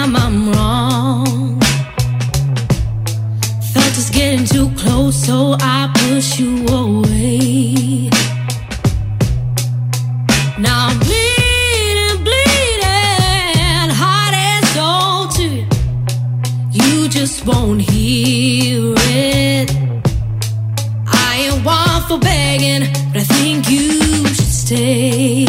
time I'm wrong. Felt us getting too close, so I push you away. Now I'm bleeding, bleeding, heart and soul too. You just won't hear it. I ain't one for begging, but I think you should stay.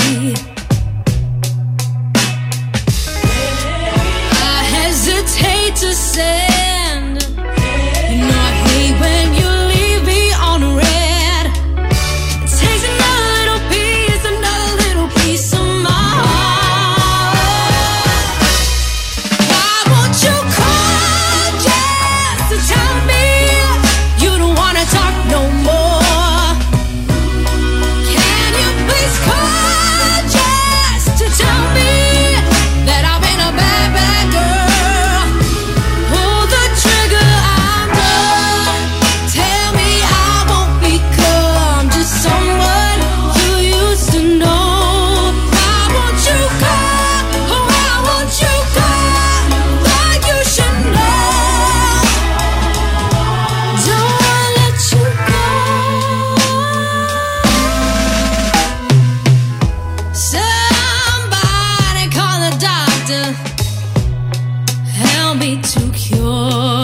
I hesitate to send. You know I hate when you leave me on red. It takes another little piece of my heart. Why won't you call just to tell me you don't wanna talk no more? Can you please call just to tell me that I've been a bad, bad girl? Pull the trigger, I'm done. Tell me I won't become just someone you used to know. Why won't you call? Oh, why won't you call? Why you should know. Don't wanna let you go. Somebody call the doctor. Help me to cure